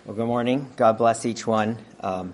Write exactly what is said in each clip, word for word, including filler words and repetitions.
Well, good morning. God bless each one. Um,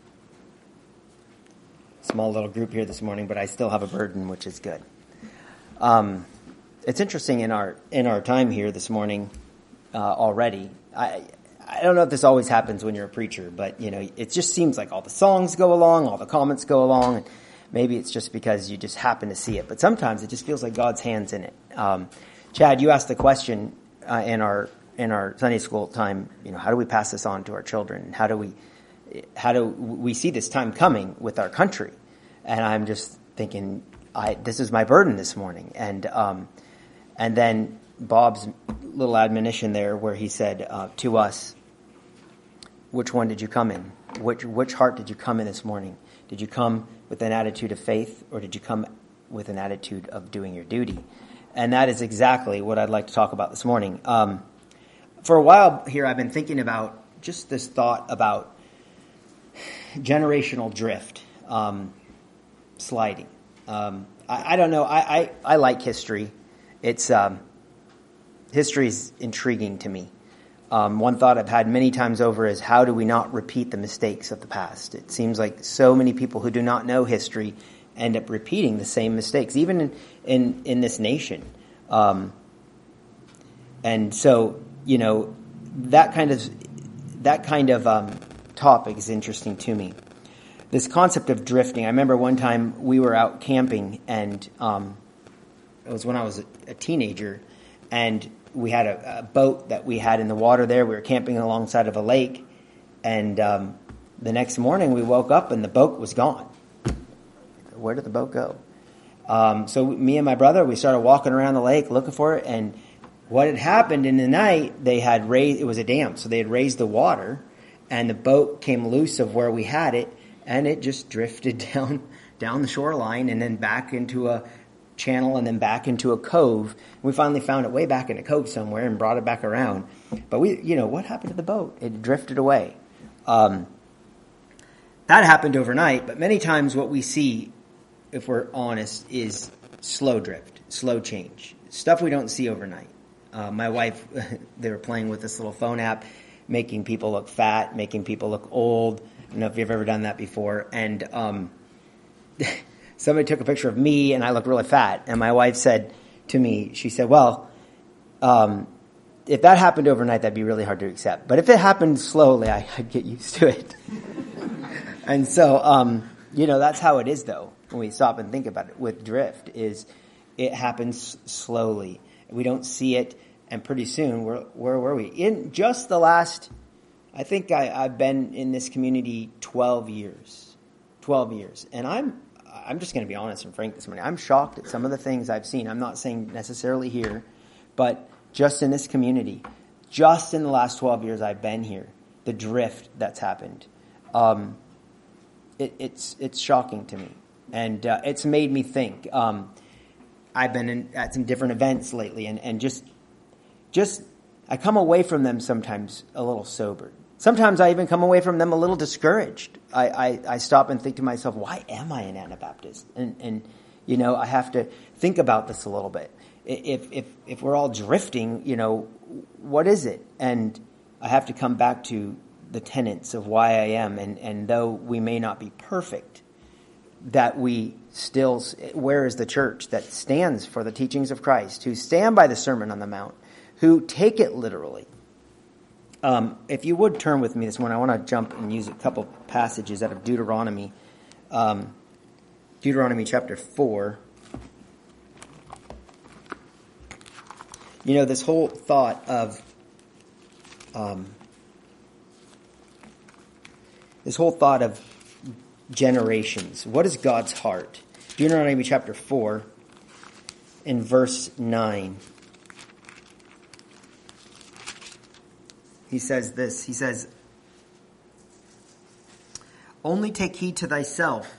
small little group here this morning, but I still have a burden, which is good. Um, it's interesting in our in our time here this morning uh, already. I I don't know if this always happens when you're a preacher, but you know, it just seems like all the songs go along, all the comments go along, and maybe it's just because you just happen to see it. But sometimes it just feels like God's hand's in it. Um, Chad, you asked the question uh, in our in our Sunday school time, you know, how do we pass this on to our children? How do we, how do we see this time coming with our country? And I'm just thinking, I, this is my burden this morning. And, um, and then Bob's little admonition there where he said, uh, to us, which one did you come in? Which, which heart did you come in this morning? Did you come with an attitude of faith, or did you come with an attitude of doing your duty? And that is exactly what I'd like to talk about this morning. Um, For a while here, I've been thinking about just this thought about generational drift, um, sliding. Um, I, I don't know. I, I, I like history. It's um, history is intriguing to me. Um, one thought I've had many times over is, how do we not repeat the mistakes of the past? It seems like so many people who do not know history end up repeating the same mistakes, even in in, in this nation. Um, and so. You know, that kind of that kind of um, topic is interesting to me. This concept of drifting. I remember one time we were out camping, and um, it was when I was a, a teenager, and we had a, a boat that we had in the water there. We were camping alongside of a lake, and um, the next morning we woke up and the boat was gone. Where did the boat go? Um, so me and my brother, we started walking around the lake looking for it, and what had happened in the night, they had raised, it was a dam, so they had raised the water, and the boat came loose of where we had it, and it just drifted down down the shoreline and then back into a channel and then back into a cove. We finally found it way back in a cove somewhere and brought it back around. But we, you know, what happened to the boat? It drifted away. Um, that happened overnight, but many times what we see, if we're honest, is slow drift, slow change, stuff we don't see overnight. Uh, my wife, they were playing with this little phone app, making people look fat, making people look old. I don't know if you've ever done that before. And um, somebody took a picture of me, and I looked really fat. And my wife said to me, she said, well, um, if that happened overnight, that'd be really hard to accept. But if it happened slowly, I, I'd get used to it. And so, um, you know, that's how it is, though, when we stop and think about it with drift, is it happens slowly. We don't see it, and pretty soon, where where were we? In just the last, I think I, I've been in this community twelve years, twelve years, and I'm I'm just going to be honest and frank this morning. I'm shocked at some of the things I've seen. I'm not saying necessarily here, but just in this community, just in the last twelve years I've been here, the drift that's happened, um, it, it's it's shocking to me, and uh, it's made me think. Um, I've been in, at some different events lately, and, and just, just, I come away from them sometimes a little sobered. Sometimes I even come away from them a little discouraged. I, I, I stop and think to myself, why am I an Anabaptist? And, and, you know, I have to think about this a little bit. If, if, if we're all drifting, you know, what is it? And I have to come back to the tenets of why I am. And, and though we may not be perfect, that we still, where is the church that stands for the teachings of Christ, who stand by the Sermon on the Mount, who take it literally? Um, if you would turn with me this morning, I want to jump and use a couple passages out of Deuteronomy, um, Deuteronomy chapter four. You know, this whole thought of, um, this whole thought of generations. What is God's heart? Deuteronomy chapter four, in verse nine. He says this. He says, only take heed to thyself,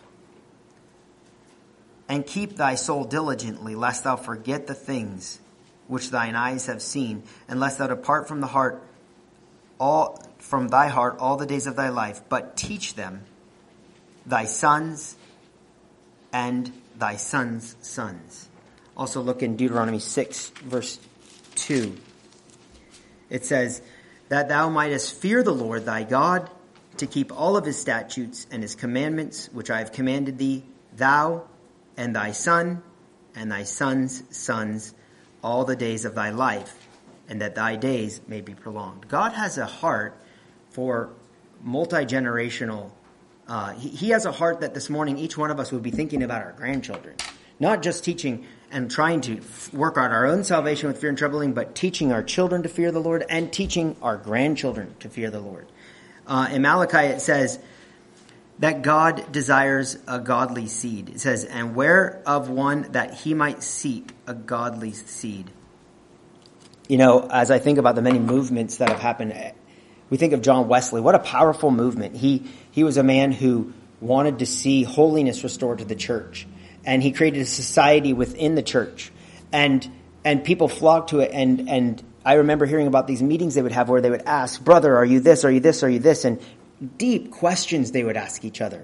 and keep thy soul diligently, lest thou forget the things which thine eyes have seen, and lest thou depart from the heart all from thy heart all the days of thy life, but teach them thy sons and thy sons' sons. Also look in Deuteronomy six, verse two. It says, that thou mightest fear the Lord thy God, to keep all of his statutes and his commandments, which I have commanded thee, thou and thy son and thy son's sons, all the days of thy life, and that thy days may be prolonged. God has a heart for multi-generational. Uh, he, he has a heart that this morning each one of us would be thinking about our grandchildren. Not just teaching and trying to work out our own salvation with fear and trembling, but teaching our children to fear the Lord and teaching our grandchildren to fear the Lord. Uh, in Malachi it says that God desires a godly seed. It says, and where of one that he might seek a godly seed. You know, as I think about the many movements that have happened, we think of John Wesley. What a powerful movement. He he was a man who wanted to see holiness restored to the church. And he created a society within the church. And and people flocked to it. And, and I remember hearing about these meetings they would have where they would ask, brother, are you this, are you this, are you this? And deep questions they would ask each other.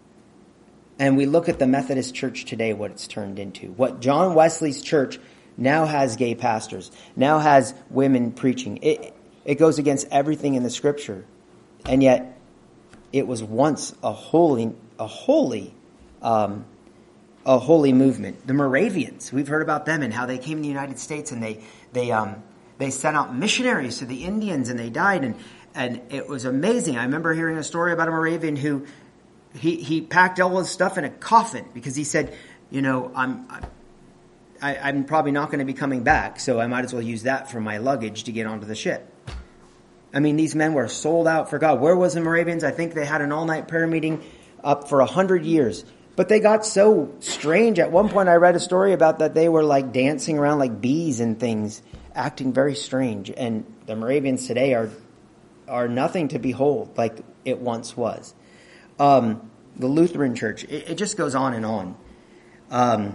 And we look at the Methodist Church today, what it's turned into. What John Wesley's church now has gay pastors, now has women preaching. It, it goes against everything in the scripture. And yet it was once a holy, a holy, um, a holy movement. The Moravians, we've heard about them and how they came to the United States and they, they, um, they sent out missionaries to the Indians and they died and, and it was amazing. I remember hearing a story about a Moravian who, he, he packed all his stuff in a coffin because he said, you know, I'm, I, I'm probably not going to be coming back, so I might as well use that for my luggage to get onto the ship. I mean, these men were sold out for God. Where was the Moravians? I think they had an all-night prayer meeting up for a hundred years. But they got so strange. At one point I read a story about that they were like dancing around like bees and things, acting very strange. And the Moravians today are are nothing to behold like it once was. Um, the Lutheran Church, it, it just goes on and on. Um,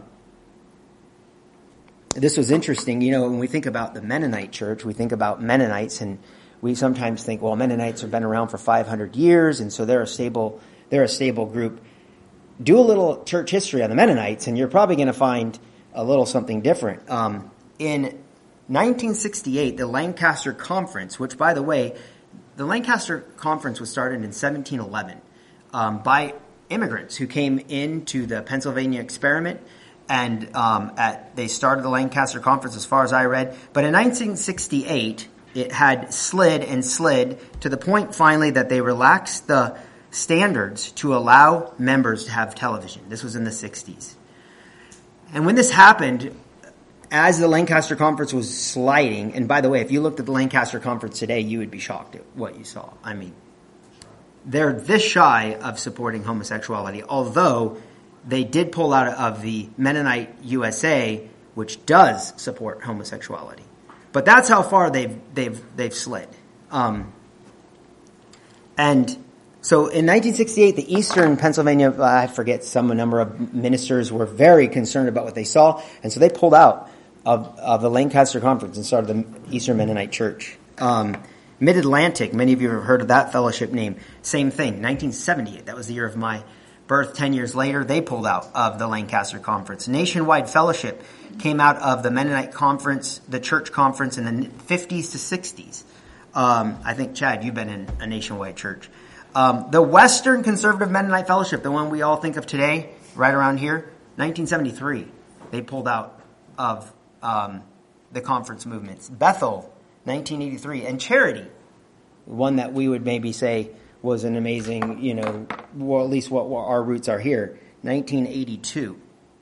this was interesting. You know, when we think about the Mennonite Church, we think about Mennonites, and we sometimes think, well, Mennonites have been around for five hundred years, and so they're a stable, they're a stable group. Do a little church history on the Mennonites, and you're probably going to find a little something different. Um, in nineteen sixty-eight, the Lancaster Conference, which, by the way, the Lancaster Conference was started in seventeen eleven um, by immigrants who came into the Pennsylvania experiment, and um, at, they started the Lancaster Conference, as far as I read. But in nineteen sixty-eight, it had slid and slid to the point finally that they relaxed the standards to allow members to have television. This was in the sixties. And when this happened, as the Lancaster Conference was sliding, and by the way, if you looked at the Lancaster Conference today, you would be shocked at what you saw. I mean, they're this shy of supporting homosexuality, although they did pull out of the Mennonite U S A, which does support homosexuality. But that's how far they've they've they've slid. Um, and so in nineteen sixty-eight, the Eastern Pennsylvania, I forget, some number of ministers were very concerned about what they saw, and so they pulled out of, of the Lancaster Conference and started the Eastern Mennonite Church. Um, Mid-Atlantic, many of you have heard of that fellowship name. Same thing, nineteen seventy-eight. That was the year of my birth. Ten years later, they pulled out of the Lancaster Conference. Nationwide Fellowship came out of the Mennonite Conference, the church conference in the fifties to sixties. Um, I think, Chad, you've been in a nationwide church. Um, the Western Conservative Mennonite Fellowship, the one we all think of today, right around here, nineteen seventy-three, they pulled out of um, the conference movements. Bethel, nineteen eighty-three, and Charity, one that we would maybe say was an amazing, you know, well, at least what, what our roots are here, nineteen eighty-two.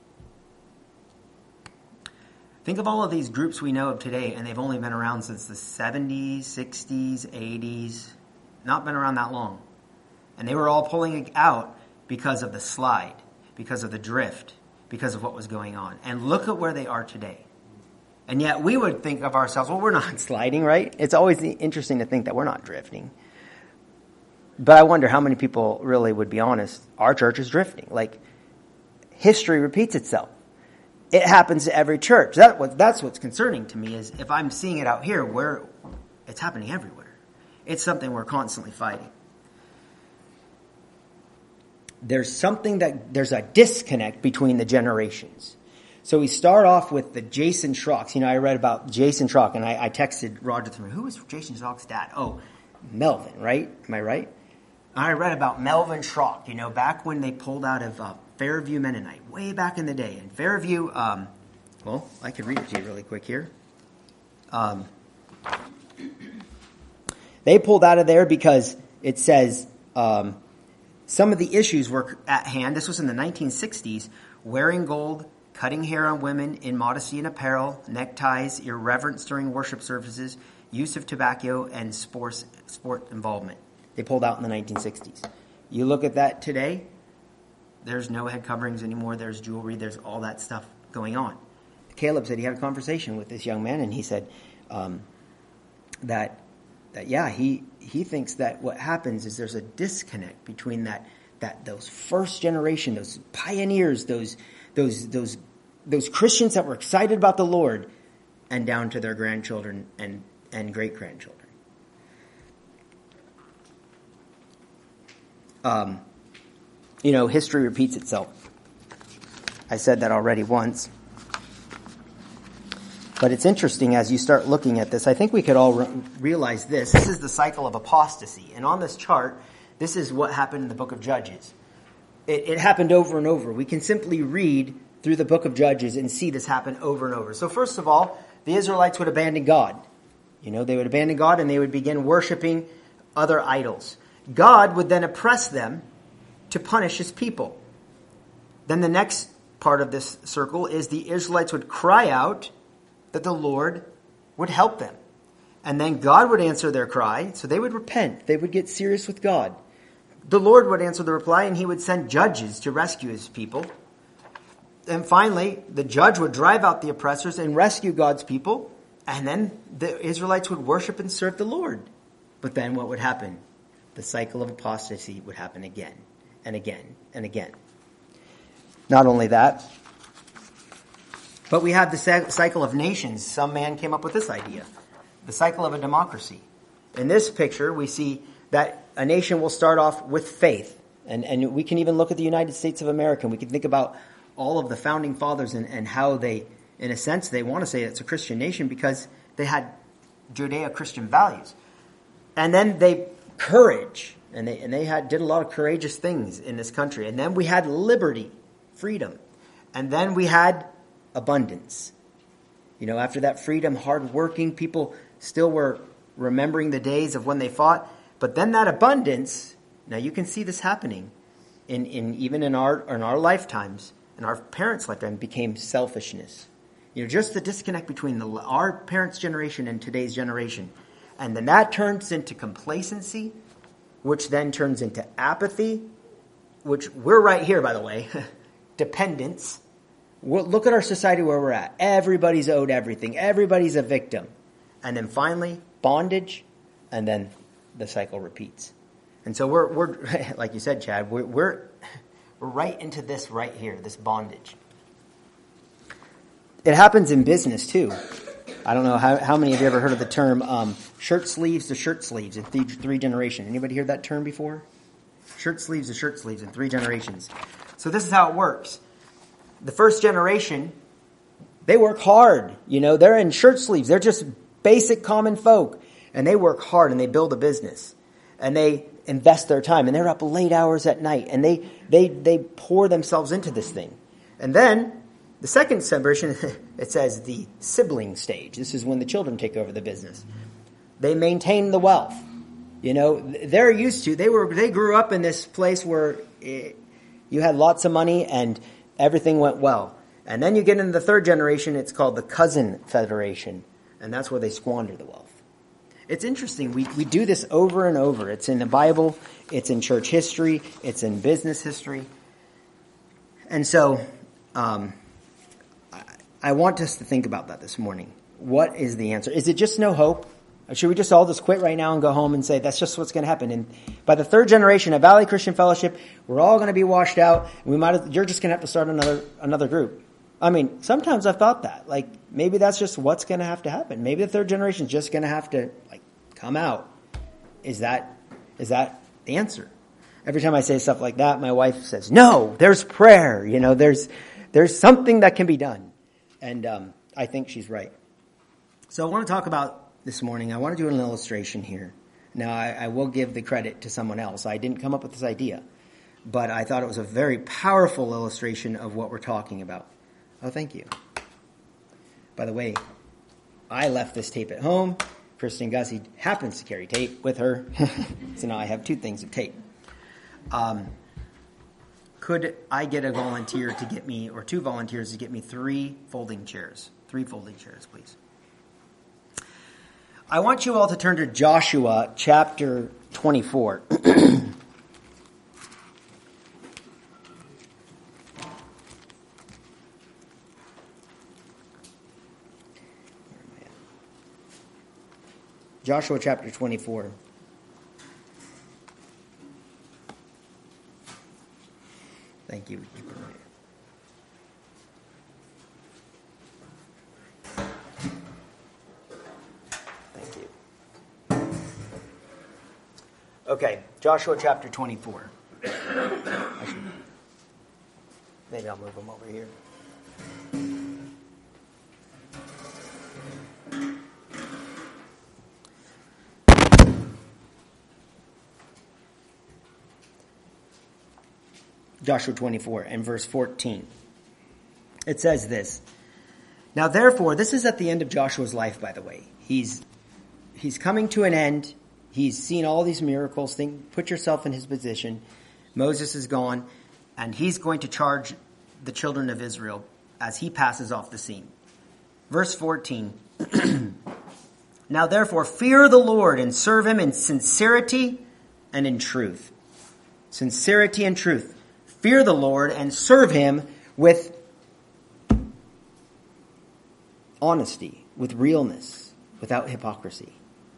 Think of all of these groups we know of today, and they've only been around since the seventies, sixties, eighties, not been around that long. And they were all pulling out because of the slide, because of the drift, because of what was going on. And look at where they are today. And yet we would think of ourselves, well, we're not sliding, right? It's always interesting to think that we're not drifting. But I wonder how many people really would be honest. Our church is drifting. Like, history repeats itself. It happens to every church. That what that's what's concerning to me is if I'm seeing it out here, where it's happening everywhere. It's something we're constantly fighting. There's something that there's a disconnect between the generations. So we start off with the Jason Schrock. You know, I read about Jason Schrock, and I, I texted Roger through, who was Jason Schrock's dad? Oh, Melvin, right? Am I right? I read about Melvin Schrock, you know, back when they pulled out of uh, Fairview Mennonite, way back in the day. And Fairview, um, well, I could read it to you really quick here. Um, they pulled out of there because it says um, some of the issues were at hand. This was in the nineteen sixties, wearing gold, cutting hair on women, immodesty in apparel, neckties, irreverence during worship services, use of tobacco, and sports, sport involvement. They pulled out in the nineteen sixties. You look at that today, there's no head coverings anymore. There's jewelry. There's all that stuff going on. Caleb said he had a conversation with this young man, and he said um, that, that, yeah, he he thinks that what happens is there's a disconnect between that that those first generation, those pioneers, those those those those Christians that were excited about the Lord, and down to their grandchildren and, and great-grandchildren. Um, you know, history repeats itself. I said that already once. But it's interesting as you start looking at this. I think we could all re- realize this. This is the cycle of apostasy. And on this chart, this is what happened in the book of Judges. It, it happened over and over. We can simply read through the book of Judges and see this happen over and over. So first of all, the Israelites would abandon God. You know, they would abandon God and they would begin worshiping other idols. God would then oppress them to punish his people. Then the next part of this circle is the Israelites would cry out that the Lord would help them. And then God would answer their cry, so they would repent. They would get serious with God. The Lord would answer the reply, and he would send judges to rescue his people. And finally, the judge would drive out the oppressors and rescue God's people. And then the Israelites would worship and serve the Lord. But then what would happen? The cycle of apostasy would happen again and again and again. Not only that, but we have the cycle of nations. Some man came up with this idea. The cycle of a democracy. In this picture, we see that a nation will start off with faith. And, and we can even look at the United States of America. We can think about all of the founding fathers and, and how they, in a sense, they want to say it's a Christian nation because they had Judeo-Christian values. And then they courage. And they, and they had did a lot of courageous things in this country. And then we had liberty, freedom. And then we had abundance. You know, after that freedom, hardworking people still were remembering the days of when they fought. But then that abundance, now you can see this happening in, in even in our in our lifetimes, in our parents' lifetime, became selfishness. You know, just the disconnect between the, our parents' generation and today's generation. And then that turns into complacency, which then turns into apathy, which we're right here, by the way, dependence. Look at our society where we're at. Everybody's owed everything. Everybody's a victim. And then finally, bondage, and then the cycle repeats. And so we're, we're like you said, Chad, we're, we're, we're right into this right here, this bondage. It happens in business, too. I don't know how, how many of you ever heard of the term um, shirt sleeves to shirt sleeves in th- three generations. Anybody heard that term before? Shirt sleeves to shirt sleeves in three generations. So this is how it works. The first generation, they work hard. You know, they're in shirt sleeves. They're just basic common folk. And they work hard and they build a business. And they invest their time. And they're up late hours at night. And they they they pour themselves into this thing. And then the second generation, it says the sibling stage. This is when the children take over the business. They maintain the wealth. You know, they're used to, they were they grew up in this place where it, you had lots of money and everything went well. And then you get into the third generation, it's called the cousin federation. And that's where they squander the wealth. It's interesting. We, we do this over and over. It's in the Bible. It's in church history. It's in business history. And so um, I, I want us to think about that this morning. What is the answer? Is it just no hope? Or should we just all just quit right now and go home and say that's just what's going to happen? And by the third generation of Valley Christian Fellowship, we're all going to be washed out. We might. You're just going to have to start another another group. I mean, sometimes I've thought that. Like, maybe that's just what's going to have to happen. Maybe the third generation is just going to have to, like, come out. Is that is that the answer? Every time I say stuff like that, my wife says, no, there's prayer. You know, there's there's something that can be done. And um, I think she's right. So I want to talk about this morning, I want to do an illustration here. Now, I, I will give the credit to someone else. I didn't come up with this idea, but I thought it was a very powerful illustration of what we're talking about. Oh, thank you. By the way, I left this tape at home. Kristen Gussie happens to carry tape with her. So now I have two things of tape. Um, could I get a volunteer to get me, or two volunteers to get me three folding chairs? Three folding chairs, please. I want you all to turn to Joshua chapter twenty-four. Joshua chapter twenty-four. Thank you. Thank you. Okay, Joshua chapter twenty-four. I should, maybe I'll move them over here. Joshua twenty-four and verse fourteen. It says this. Now therefore, this is at the end of Joshua's life, by the way. He's he's coming to an end. He's seen all these miracles. Think, put yourself in his position. Moses is gone, and he's going to charge the children of Israel as he passes off the scene. Verse fourteen. Now therefore, fear the Lord and serve him in sincerity and in truth. Sincerity and truth. Fear the Lord and serve him with honesty, with realness, without hypocrisy.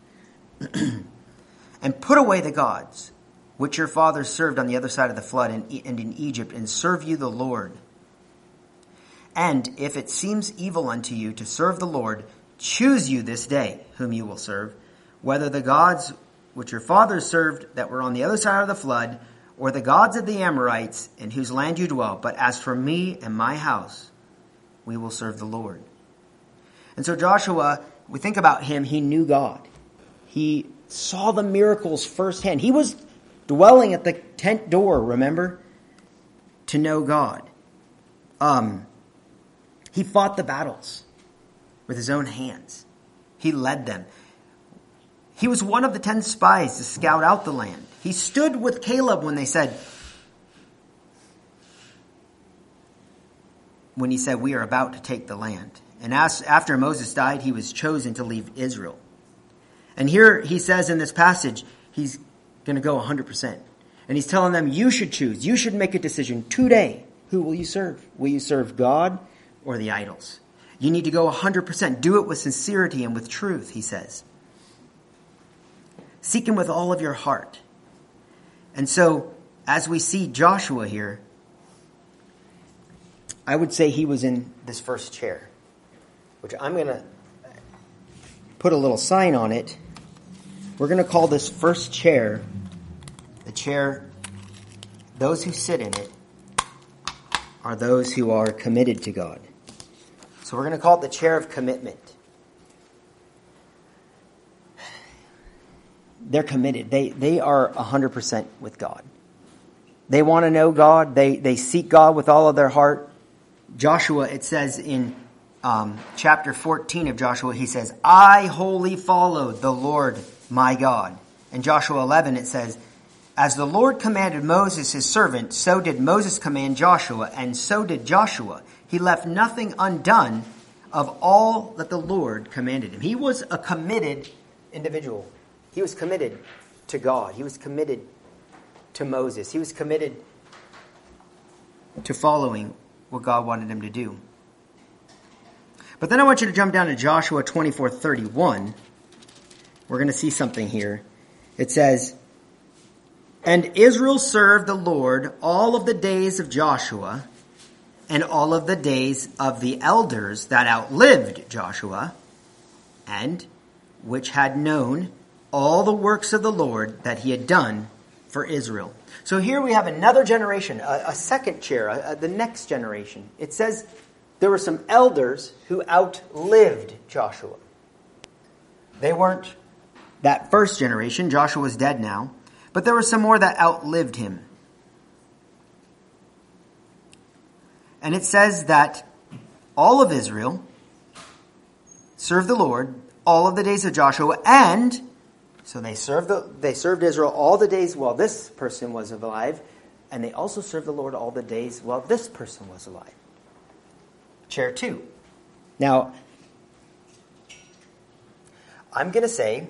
And put away the gods which your fathers served on the other side of the flood and in Egypt, and serve you the Lord. And if it seems evil unto you to serve the Lord, choose you this day whom you will serve, whether the gods which your fathers served that were on the other side of the flood, or the gods of the Amorites in whose land you dwell. But as for me and my house, we will serve the Lord. And so Joshua, we think about him, he knew God. He saw the miracles firsthand. He was dwelling at the tent door, remember, to know God. Um, he fought the battles with his own hands. He led them. He was one of the ten spies to scout out the land. He stood with Caleb when they said, when he said, we are about to take the land. And as, after Moses died, he was chosen to leave Israel. And here he says in this passage, he's going to go one hundred percent. And he's telling them, you should choose. You should make a decision today. Who will you serve? Will you serve God or the idols? You need to go one hundred percent. Do it with sincerity and with truth, he says. Seek him with all of your heart. And so, as we see Joshua here, I would say he was in this first chair, which I'm going to put a little sign on it. We're going to call this first chair, the chair, those who sit in it are those who are committed to God. So we're going to call it the chair of commitment. They're committed. They they are one hundred percent with God. They want to know God. They they seek God with all of their heart. Joshua, it says in um, chapter fourteen of Joshua, he says, I wholly followed the Lord my God. In Joshua eleven, it says, as the Lord commanded Moses his servant, so did Moses command Joshua, and so did Joshua. He left nothing undone of all that the Lord commanded him. He was a committed individual. He was committed to God. He was committed to Moses. He was committed to following what God wanted him to do. But then I want you to jump down to Joshua twenty-four thirty-one. We're going to see something here. It says, and Israel served the Lord all of the days of Joshua and all of the days of the elders that outlived Joshua, and which had known all the works of the Lord that he had done for Israel. So here we have another generation, a, a second chair, a, a, the next generation. It says there were some elders who outlived Joshua. They weren't that first generation. Joshua was dead now. But there were some more that outlived him. And it says that all of Israel served the Lord all of the days of Joshua, and so they served the, they served Israel all the days while this person was alive, and they also served the Lord all the days while this person was alive. Chair two. Now, I'm going to say,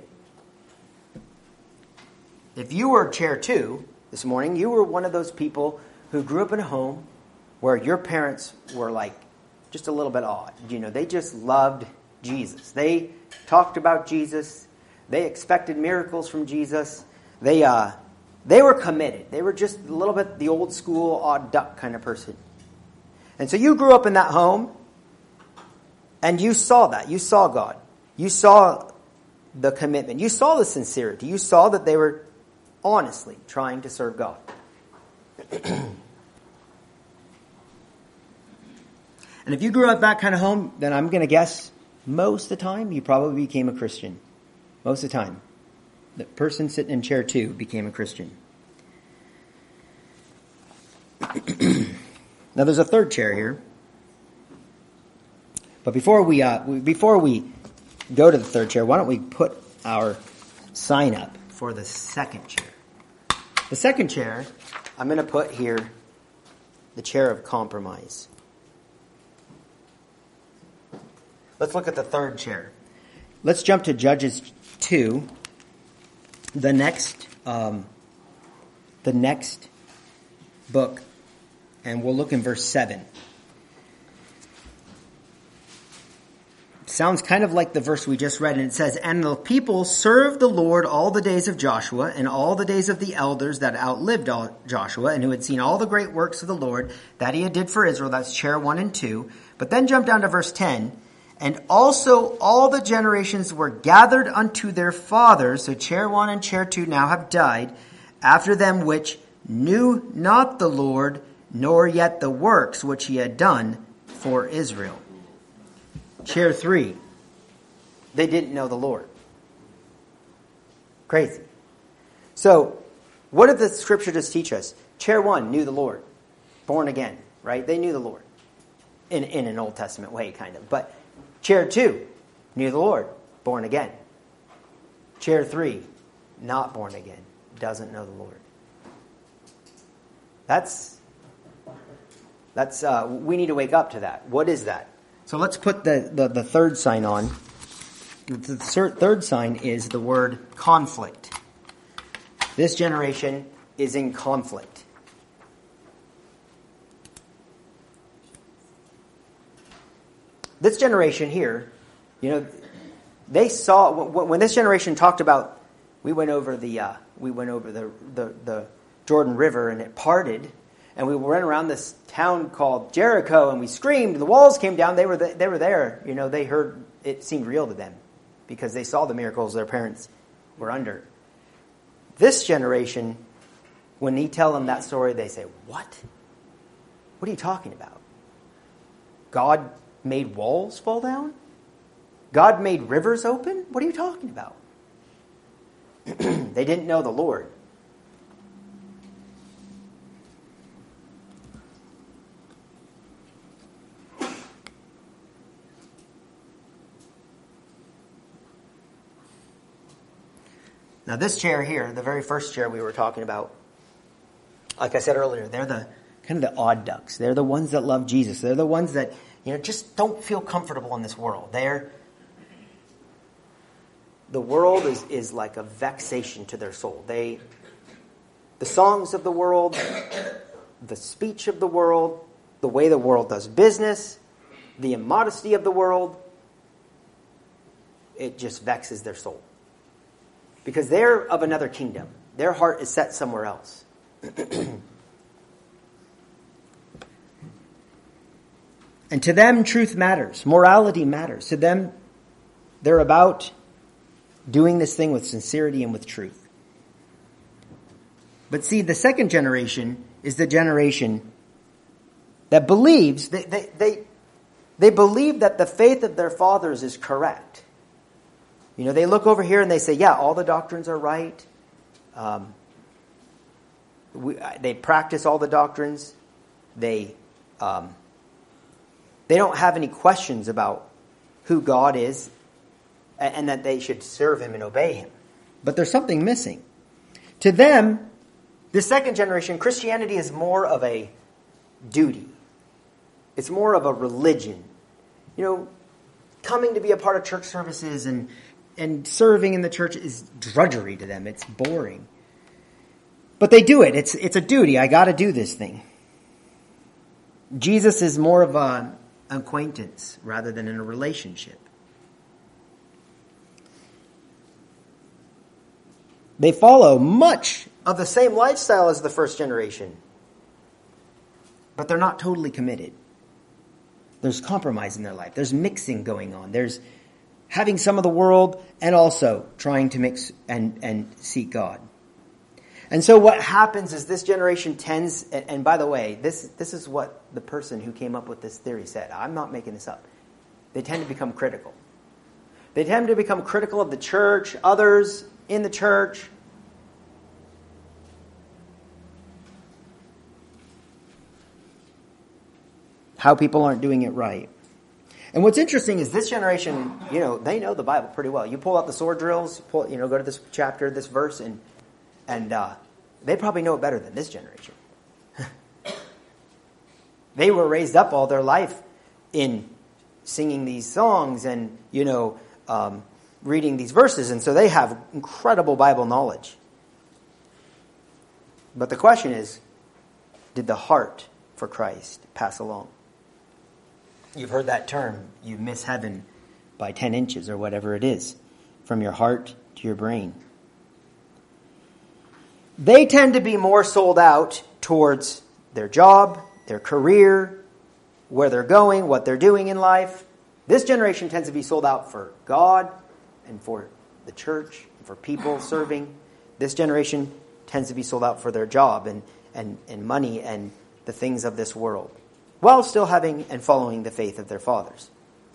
if you were chair two this morning, you were one of those people who grew up in a home where your parents were like just a little bit odd. You know, they just loved Jesus. They talked about Jesus. They expected miracles from Jesus. They uh, they were committed. They were just a little bit the old school odd duck kind of person. And so you grew up in that home, and you saw that. You saw God. You saw the commitment. You saw the sincerity. You saw that they were honestly trying to serve God. And if you grew up that kind of home, then I'm going to guess most of the time you probably became a Christian. Most of the time. The person sitting in chair two became a Christian. Now there's a third chair here. But before we uh, before we go to the third chair, why don't we put our sign up for the second chair? The second chair, I'm going to put here the chair of compromise. Let's look at the third chair. Let's jump to Judges two, the next, um, the next book, and we'll look in verse seven. Sounds kind of like the verse we just read, and it says, "And the people served the Lord all the days of Joshua, and all the days of the elders that outlived Joshua, and who had seen all the great works of the Lord that he had did for Israel." That's chair one and two. But then jump down to verse ten. "And also all the generations were gathered unto their fathers," so chair one and chair two now have died, "after them which knew not the Lord, nor yet the works which he had done for Israel." Chair three, they didn't know the Lord. Crazy. So, what did the scripture just teach us? Chair one knew the Lord. Born again, right? They knew the Lord. In, in an Old Testament way, kind of. But chair two, knew the Lord. Born again. Chair three, not born again. Doesn't know the Lord. That's, that's uh, we need to wake up to that. What is that? So let's put the, the, the third sign on. The third sign is the word conflict. This generation is in conflict. This generation here, you know, they saw when this generation talked about. We went over the uh, we went over the, the the Jordan River, and it parted, and we went around this town called Jericho, and we screamed, and the walls came down. They were the, they were there. You know, they heard it seemed real to them because they saw the miracles their parents were under. This generation, when you tell them that story, they say, "What? What are you talking about? God made walls fall down? God made rivers open? What are you talking about?" They didn't know the Lord. Now this chair here, the very first chair we were talking about, like I said earlier, they're the kind of the odd ducks. They're the ones that love Jesus. They're the ones that, you know, just don't feel comfortable in this world. They're the world is, is like a vexation to their soul. They, the songs of the world, the speech of the world, the way the world does business, the immodesty of the world, it just vexes their soul. Because they're of another kingdom. Their heart is set somewhere else. And to them, truth matters. Morality matters. To them, they're about doing this thing with sincerity and with truth. But see, the second generation is the generation that believes, they, they, they, They believe that the faith of their fathers is correct. You know, they look over here and they say, yeah, all the doctrines are right. Um, we, they practice all the doctrines. They, um, they don't have any questions about who God is and, and that they should serve him and obey him. But there's something missing. To them, the second generation, Christianity is more of a duty. It's more of a religion. You know, coming to be a part of church services and and serving in the church is drudgery to them. It's boring. But they do it. It's it's a duty. I got to do this thing. Jesus is more of an acquaintance rather than in a relationship. They follow much of the same lifestyle as the first generation. But they're not totally committed. There's compromise in their life. There's mixing going on. There's having some of the world and also trying to mix and, and seek God. And so what happens is this generation tends, and, and by the way, this, this is what the person who came up with this theory said. I'm not making this up. They tend to become critical. They tend to become critical of the church, others in the church. How people aren't doing it right. And what's interesting is this generation, you know, they know the Bible pretty well. You pull out the sword drills, pull, you know, go to this chapter, this verse, and and uh, they probably know it better than this generation. They were raised up all their life in singing these songs and, you know, um, reading these verses, and so they have incredible Bible knowledge. But the question is, did the heart for Christ pass along? You've heard that term, you miss heaven by ten inches or whatever it is, from your heart to your brain. They tend to be more sold out towards their job, their career, where they're going, what they're doing in life. This generation tends to be sold out for God and for the church, and for people serving. This generation tends to be sold out for their job and, and, and money and the things of this world, while still having and following the faith of their fathers.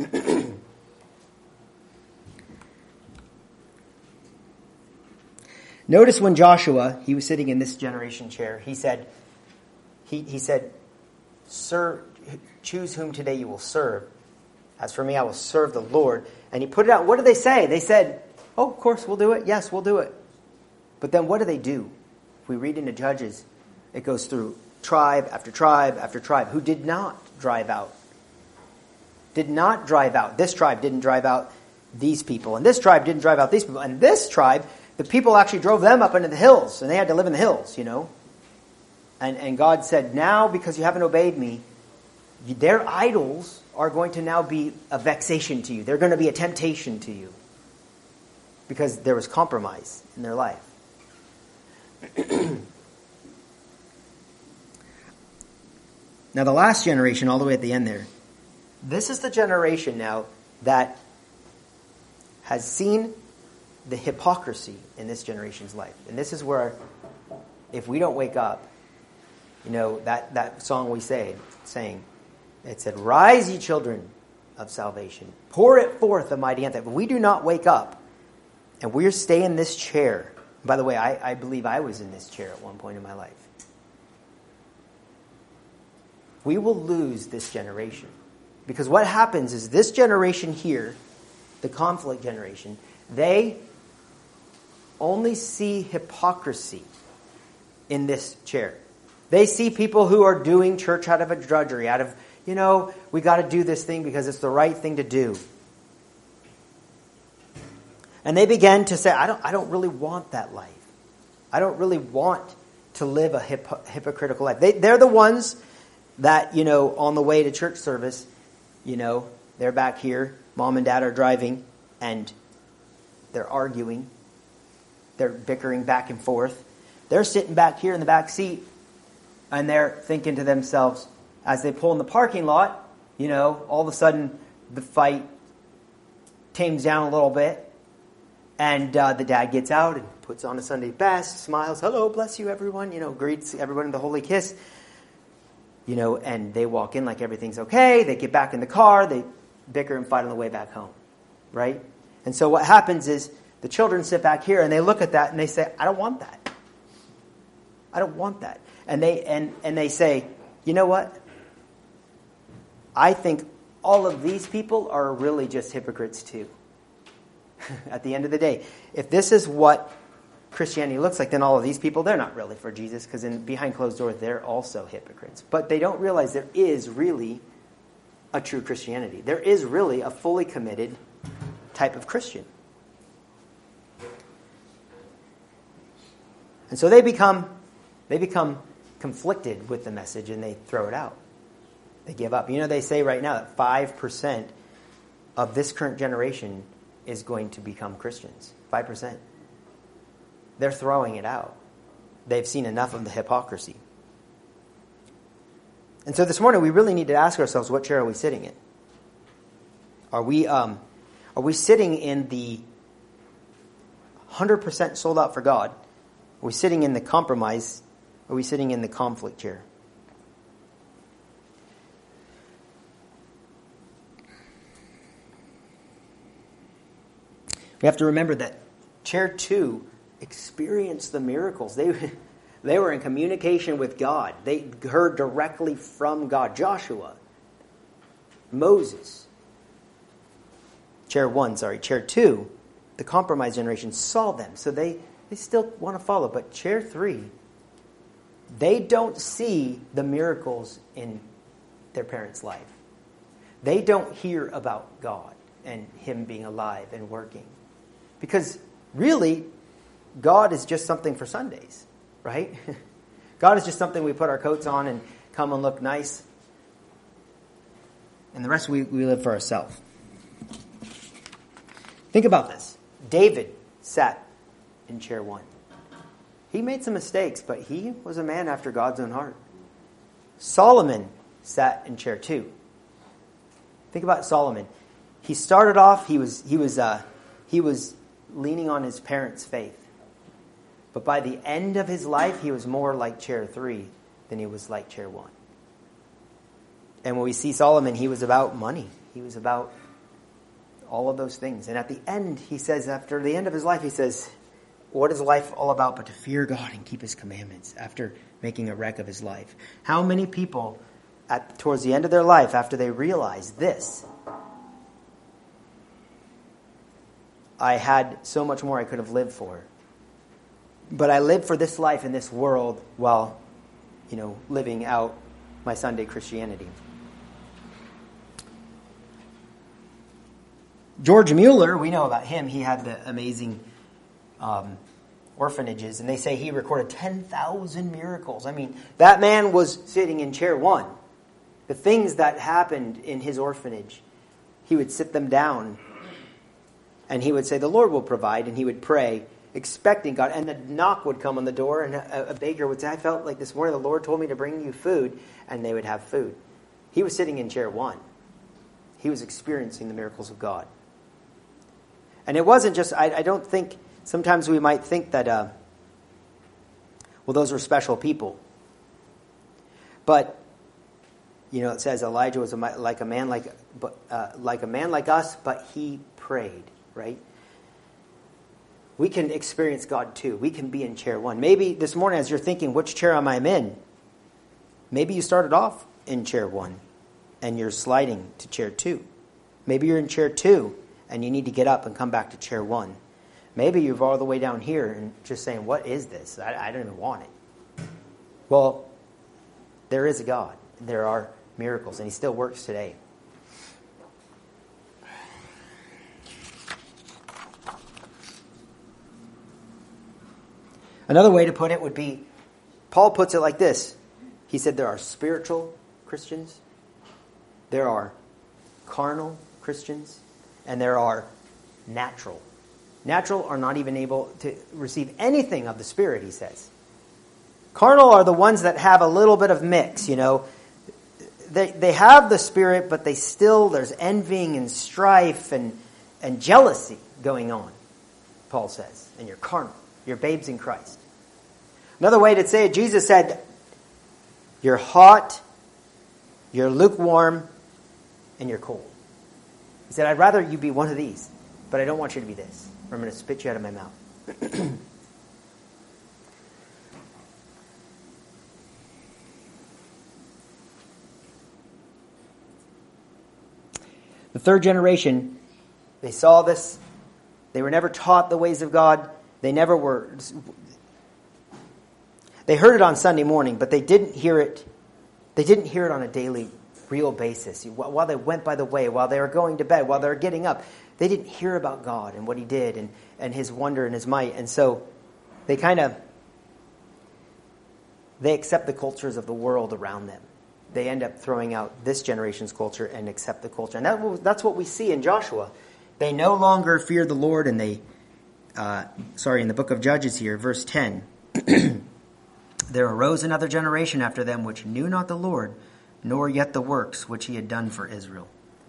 Notice when Joshua, he was sitting in this generation chair, he said, he, he said, Sir, choose whom today you will serve. As for me, I will serve the Lord. And he put it out. What did they say? They said, oh, of course, we'll do it. Yes, we'll do it. But then what do they do? If we read into Judges, it goes through tribe after tribe after tribe who did not drive out. Did not drive out. This tribe didn't drive out these people. And this tribe didn't drive out these people. And this tribe, the people actually drove them up into the hills. And they had to live in the hills, you know. And, and God said, now because you haven't obeyed me, their idols are going to now be a vexation to you. They're going to be a temptation to you. Because there was compromise in their life. Now the last generation, all the way at the end there, this is the generation now that has seen the hypocrisy in this generation's life. And this is where, if we don't wake up, you know, that, that song we say, sang, it said, rise ye children of salvation, pour it forth a mighty anthem. If we do not wake up, and we're stay in this chair, by the way, I, I believe I was in this chair at one point in my life, we will lose this generation. Because what happens is this generation here, the conflict generation, they only see hypocrisy in this chair. They see people who are doing church out of a drudgery, out of, you know, we got to do this thing because it's the right thing to do. And they begin to say, I don't, I don't really want that life. I don't really want to live a hip, hypocritical life. They, they're the ones that, you know, on the way to church service, you know, they're back here, mom and dad are driving, and they're arguing. They're bickering back and forth. They're sitting back here in the back seat, and they're thinking to themselves, as they pull in the parking lot, you know, all of a sudden the fight tames down a little bit, and uh, the dad gets out and puts on a Sunday best, smiles, hello, bless you everyone, you know, greets everyone in the holy kiss. you know, and they walk in like everything's okay. They get back in the car. They bicker and fight on the way back home, right? And so what happens is the children sit back here and they look at that and they say, I don't want that. I don't want that. And they and, and they say, you know what? I think all of these people are really just hypocrites too. At the end of the day, if this is what Christianity looks like, then all of these people, they're not really for Jesus, because in behind closed doors, they're also hypocrites. But they don't realize there is really a true Christianity. There is really a fully committed type of Christian. And so they become they become conflicted with the message and they throw it out. They give up. You know, they say right now that five percent of this current generation is going to become Christians. five percent. They're throwing it out. They've seen enough of the hypocrisy. And so this morning we really need to ask ourselves, what chair are we sitting in? Are we um, are we sitting in the one hundred percent sold out for God? Are we sitting in the compromise? Are we sitting in the conflict chair? We have to remember that chair two experienced the miracles. They, they were in communication with God. They heard directly from God. Joshua, Moses. Chair one, sorry, chair two, the compromised generation saw them. So they, they still want to follow. But chair three, they don't see the miracles in their parents' life. They don't hear about God and Him being alive and working. Because really, God is just something for Sundays, right? God is just something we put our coats on and come and look nice. And the rest we, we live for ourselves. Think about this. David sat in chair one. He made some mistakes, but he was a man after God's own heart. Solomon sat in chair two. Think about Solomon. He started off, he was he was uh, he was leaning on his parents' faith. But by the end of his life, he was more like chair three than he was like chair one. And when we see Solomon, he was about money. He was about all of those things. And at the end, he says, after the end of his life, he says, what is life all about but to fear God and keep His commandments, after making a wreck of his life? How many people, at towards the end of their life, after they realize this, I had so much more I could have lived for, but I lived for this life in this world while, you know, living out my Sunday Christianity. George Mueller, we know about him. He had the amazing um, orphanages, and they say he recorded ten thousand miracles. I mean, that man was sitting in chair one. The things that happened in his orphanage, he would sit them down, and he would say, the Lord will provide, and he would pray, expecting God. And the knock would come on the door, and a, a baker would say, I felt like this morning the Lord told me to bring you food, and they would have food. He was sitting in chair one. He was experiencing the miracles of God. And it wasn't just, I, I don't think, sometimes we might think that, uh, well, those were special people. But, you know, it says Elijah was a, like a man like, uh, like a man like us, but he prayed. Right? We can experience God too. We can be in chair one. Maybe this morning as you're thinking, which chair am I in? Maybe you started off in chair one and you're sliding to chair two. Maybe you're in chair two and you need to get up and come back to chair one. Maybe you're all the way down here and just saying, what is this? I, I don't even want it. Well, there is a God. There are miracles, and He still works today. Another way to put it would be, Paul puts it like this. He said there are spiritual Christians, there are carnal Christians, and there are natural. Natural are not even able to receive anything of the Spirit, he says. Carnal are the ones that have a little bit of mix, you know. They they have the Spirit, but they still, there's envying and strife and, and jealousy going on, Paul says. And you're carnal. You're babes in Christ. Another way to say it, Jesus said, you're hot You're lukewarm and you're cold. He said, I'd rather you be one of these, but I don't want you to be this, or I'm going to spit you out of my mouth. The third generation, they saw this. They were never taught the ways of God. They never were. They heard it on Sunday morning, but they didn't hear it. They didn't hear it on a daily, real basis. While they went by the way, while they were going to bed, while they were getting up, they didn't hear about God and what He did and, and His wonder and His might. And so they kind of, they accept the cultures of the world around them. They end up throwing out this generation's culture and accept the culture. And that, that's what we see in Joshua. They no longer fear the Lord, and they, uh, sorry, in the book of Judges here, verse ten, there arose another generation after them which knew not the Lord, nor yet the works which He had done for Israel.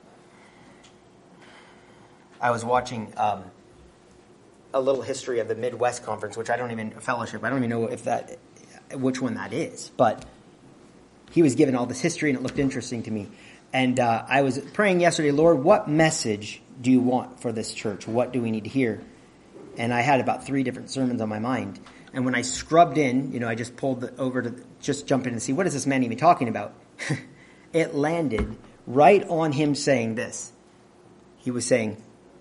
I was watching um, a little history of the Midwest Conference, which I don't even, fellowship, I don't even know if that, which one that is, but he was given all this history, and it looked interesting to me. And uh, I was praying yesterday, Lord, what message do you want for this church? What do we need to hear? And I had about three different sermons on my mind. And when I scrubbed in, you know, I just pulled the, over to just jump in and see, what is this man even talking about? It landed right on him saying this. He was saying,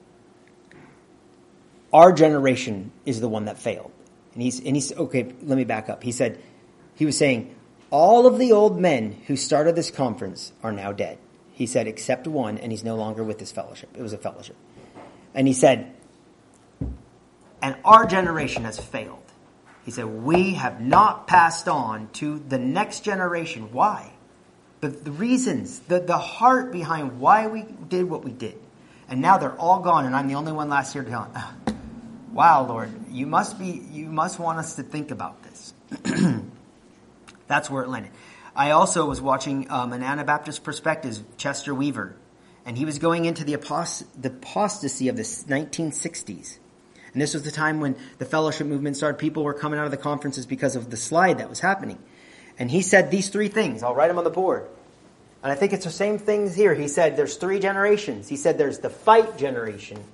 our generation is the one that failed. And he's, and he's, okay, let me back up. He said, he was saying, all of the old men who started this conference are now dead. He said, except one, and he's no longer with this fellowship. It was a fellowship. And he said, and our generation has failed. He said, we have not passed on to the next generation. Why? The, the reasons, the, the heart behind why we did what we did. And now they're all gone, and I'm the only one last year going, oh, wow, Lord, you must be, you must want us to think about this. That's where it landed. I also was watching um, an Anabaptist perspective, Chester Weaver, and he was going into the, apost- the apostasy of the nineteen sixties. And this was the time when the fellowship movement started. People were coming out of the conferences because of the slide that was happening. And he said these three things. I'll write them on the board. And I think it's the same things here. He said there's three generations. He said there's the fight generation.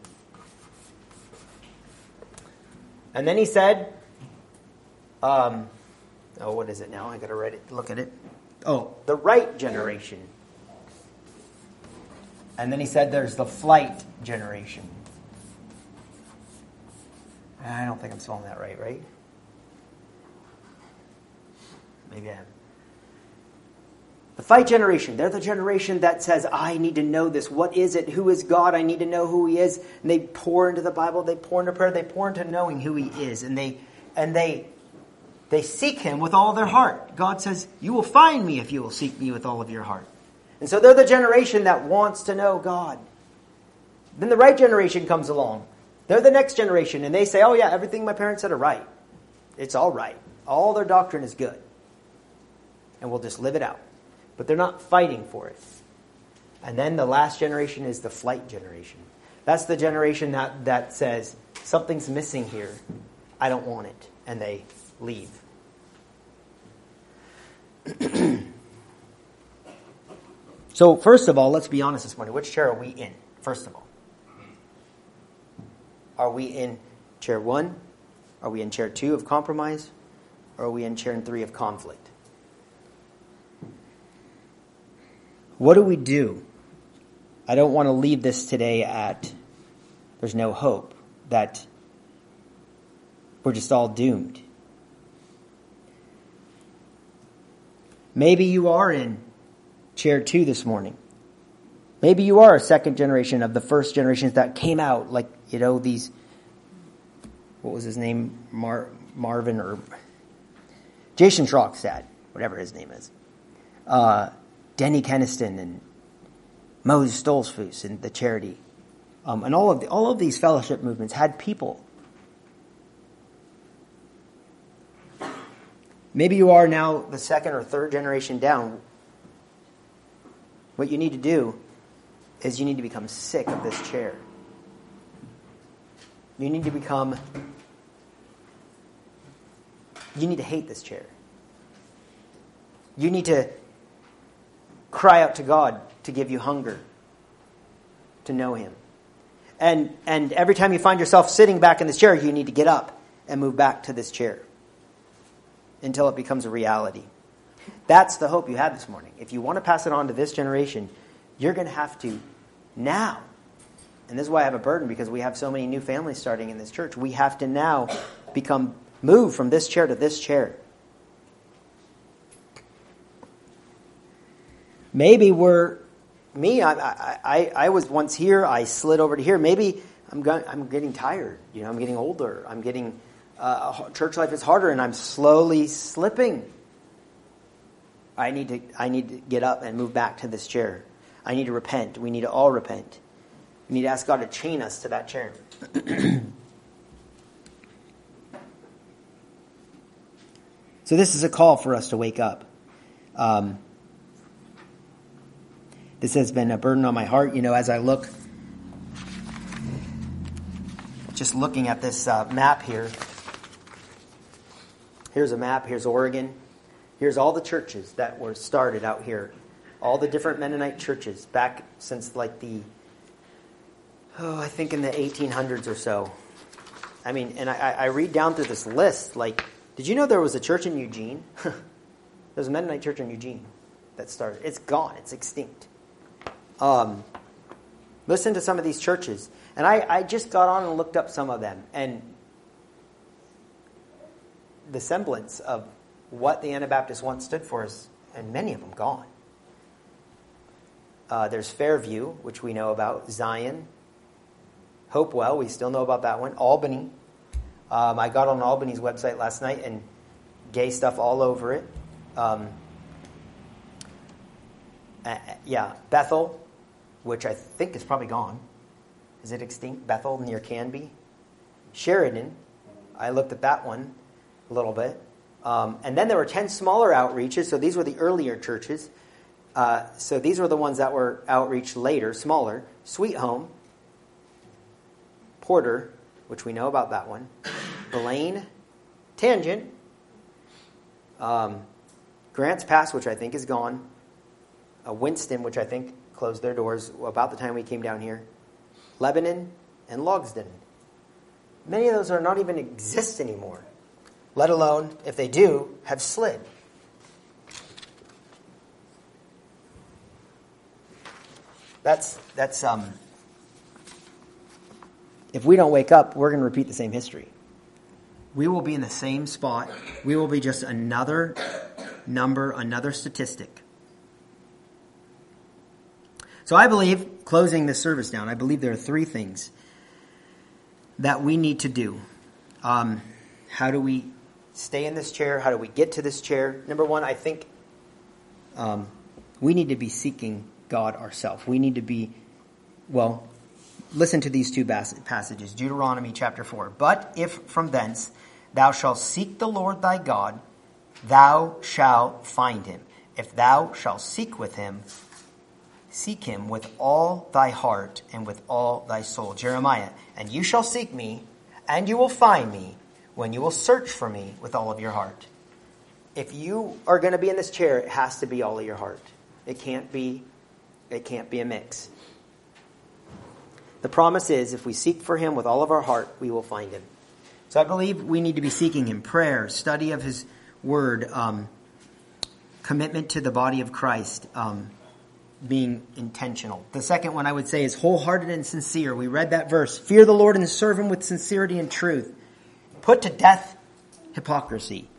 And then he said, um, oh, what is it now? I got to write it, look at it. Oh, the right generation. And then he said there's the flight generation. I don't think I'm spelling that right, right? Maybe I am. The fight generation, they're the generation that says, I need to know this. What is it? Who is God? I need to know who He is. And they pour into the Bible, they pour into prayer, they pour into knowing who He is. And they and they they seek Him with all their heart. God says, you will find me if you will seek me with all of your heart. And so they're the generation that wants to know God. Then the right generation comes along. They're the next generation, and they say, oh yeah, everything my parents said are right. It's all right. All their doctrine is good. And we'll just live it out. But they're not fighting for it. And then the last generation is the flight generation. That's the generation that, that says, something's missing here. I don't want it. And they leave. So first of all, let's be honest this morning. Which chair are we in, first of all? Are we in chair one? Are we in chair two of compromise? Or are we in chair three of conflict? What do we do? I don't want to leave this today at there's no hope, that we're just all doomed. Maybe you are in chair two this morning. Maybe you are a second generation of the first generations that came out, like, you know, these, what was his name? Mar- Marvin or Jason Schrockstad, whatever his name is. Uh, Denny Keniston and Moses Stolzfus and the Charity. Um, and all of the, all of these fellowship movements had people. Maybe you are now the second or third generation down. What you need to do is you need to become sick of this chair. You need to become, you need to hate this chair. You need to cry out to God to give you hunger to know him. And and every time you find yourself sitting back in this chair, you need to get up and move back to this chair until it becomes a reality. That's the hope you have this morning. If you want to pass it on to this generation, you're going to have to now. And this is why I have a burden, because we have so many new families starting in this church. We have to now become, move from this chair to this chair. Maybe we're, me, I, I, I, I was once here, I slid over to here. Maybe I'm going, I'm getting tired. You know, I'm getting older. I'm getting, uh, church life is harder, and I'm slowly slipping. I need to, I need to get up and move back to this chair. I need to repent. We need to all repent. We need to ask God to chain us to that chair. So this is a call for us to wake up. Um, this has been a burden on my heart. You know, as I look, just looking at this uh, map here. Here's a map. Here's Oregon. Here's all the churches that were started out here. All the different Mennonite churches back since like the, oh, I think in the eighteen hundreds or so. I mean, and I, I read down through this list, like, did you know there was a church in Eugene? There's a Mennonite church in Eugene that started. It's gone. It's extinct. Um, listen to some of these churches. And I, I just got on and looked up some of them. And the semblance of what the Anabaptists once stood for is, and many of them gone. Uh, there's Fairview, which we know about. Zion. Hopewell, we still know about that one. Albany. Um, I got on Albany's website last night, and gay stuff all over it. Um, uh, yeah, Bethel, which I think is probably gone. Is it extinct? Bethel near Canby. Sheridan, I looked at that one a little bit. Um, and then there were ten smaller outreaches, so these were the earlier churches. Uh, so these were the ones that were outreach later, smaller. Sweet Home, Porter, which we know about that one, Blaine, Tangent, um, Grants Pass, which I think is gone, uh, Winston, which I think closed their doors about the time we came down here, Lebanon, and Logsdon. Many of those are not even exist anymore, let alone, if they do, have slid. That's, that's, um, if we don't wake up, we're going to repeat the same history. We will be in the same spot. We will be just another number, another statistic. So I believe, closing this service down, I believe there are three things that we need to do. Um, how do we stay in this chair? How do we get to this chair? Number one, I think um, we need to be seeking God ourselves. We need to be, well, listen to these two passages. Deuteronomy chapter four. But if from thence thou shalt seek the Lord thy God, thou shalt find him. If thou shalt seek with him, seek him with all thy heart and with all thy soul. Jeremiah. And you shall seek me, and you will find me, when you will search for me with all of your heart. If you are going to be in this chair, it has to be all of your heart. It can't be, it can't be a mix. The promise is, if we seek for him with all of our heart, we will find him. So I believe we need to be seeking him. Prayer, study of his word, um, commitment to the body of Christ, um, being intentional. The second one I would say is wholehearted and sincere. We read that verse. Fear the Lord and serve him with sincerity and truth. Put to death hypocrisy.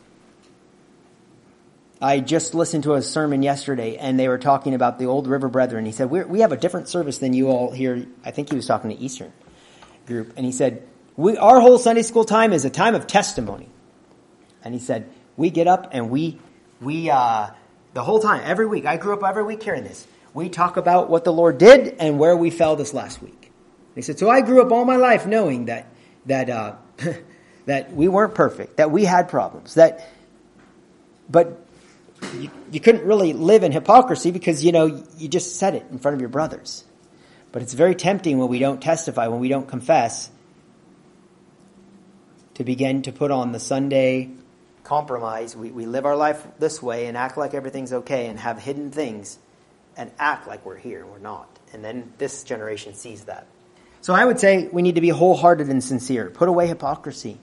I just listened to a sermon yesterday, and they were talking about the Old River Brethren. He said, We're, we have a different service than you all here. I think he was talking to Eastern group. And he said, we, our whole Sunday school time is a time of testimony. And he said, we get up and we, we uh, the whole time, every week, I grew up every week hearing this. We talk about what the Lord did and where we fell this last week. And he said, so I grew up all my life knowing that, that, uh, that we weren't perfect, that we had problems, that, but You, you couldn't really live in hypocrisy because, you know, you just said it in front of your brothers. But it's very tempting when we don't testify, when we don't confess, to begin to put on the Sunday compromise. We, we live our life this way and act like everything's okay and have hidden things and act like we're here and we're not. And then this generation sees that. So I would say we need to be wholehearted and sincere. Put away hypocrisy.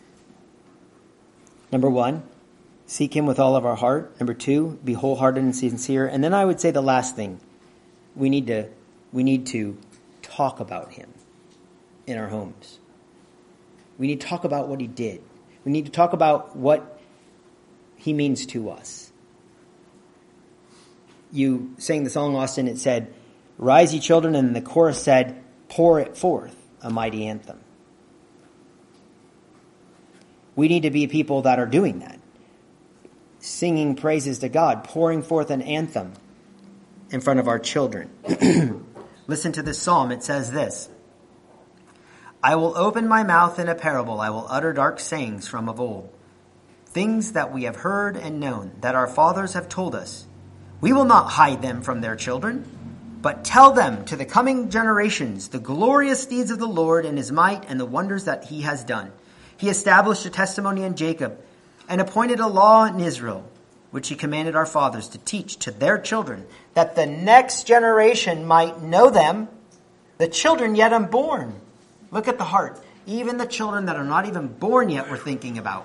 Number one, seek him with all of our heart. Number two, be wholehearted and sincere. And then I would say the last thing, we need to we need to talk about him in our homes. We need to talk about what he did. We need to talk about what he means to us. You sang the song, Austin, it said, "Rise, ye children," and the chorus said, "Pour it forth, a mighty anthem." We need to be people that are doing that. Singing praises to God, pouring forth an anthem in front of our children. Listen to this psalm. It says this: "I will open my mouth in a parable. I will utter dark sayings from of old. Things that we have heard and known, that our fathers have told us. We will not hide them from their children, but tell them to the coming generations the glorious deeds of the Lord and his might and the wonders that he has done. He established a testimony in Jacob and appointed a law in Israel, which he commanded our fathers to teach to their children, that the next generation might know them, the children yet unborn." Look at the heart. Even the children that are not even born yet we're thinking about.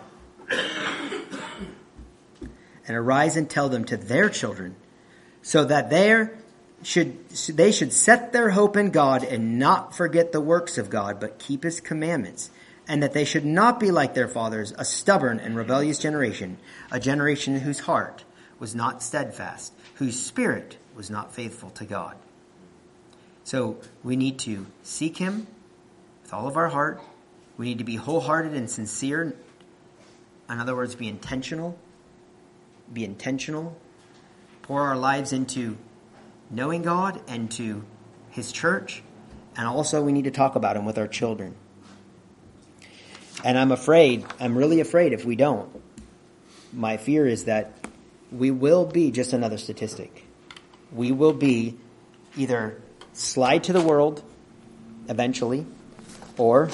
"And arise and tell them to their children, so that they should, they should set their hope in God and not forget the works of God, but keep his commandments. And that they should not be like their fathers, a stubborn and rebellious generation, a generation whose heart was not steadfast, whose spirit was not faithful to God." So we need to seek him with all of our heart. We need to be wholehearted and sincere. In other words, be intentional. Be intentional. Pour our lives into knowing God and to his church. And also we need to talk about him with our children. And I'm afraid, I'm really afraid if we don't, my fear is that we will be just another statistic. We will be either slide to the world eventually, or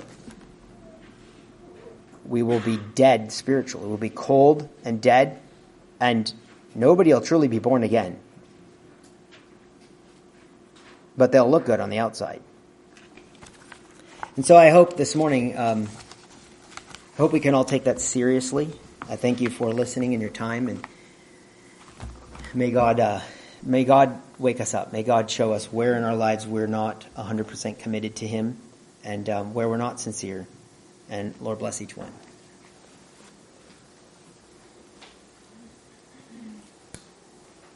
we will be dead spiritually. We'll be cold and dead, and nobody will truly be born again. But they'll look good on the outside. And so I hope this morning, um, I hope we can all take that seriously. I thank you for listening and your time, and may God, uh, may God wake us up. May God show us where in our lives we're not one hundred percent committed to him, and um, where we're not sincere. And Lord bless each one.